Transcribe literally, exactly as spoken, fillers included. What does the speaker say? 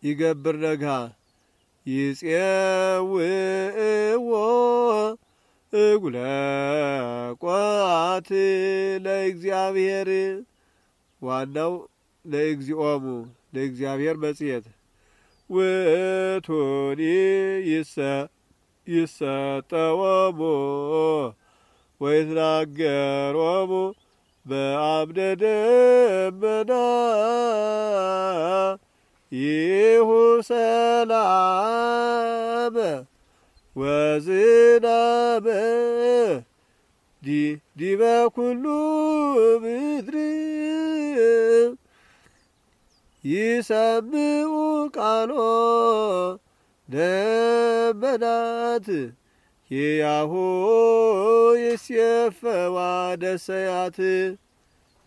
ይገብር ነግሃ ይጼውዕዎ እጉለ ቋት ለእግዚአብሔር ዋናው ለእግዚኦሙ ለእግዚአብሔር መጽሔት ውእቱኒ ይሰጠዎሙ ወይትናገሮሙ በአምደ ደመና ይሁ ሰላም ወዝናመ ዲበ ኩሉ ምድር ይሰምዑ ቃሎ ደመናት ሕያሁ ይሴፈዋ ደሰያት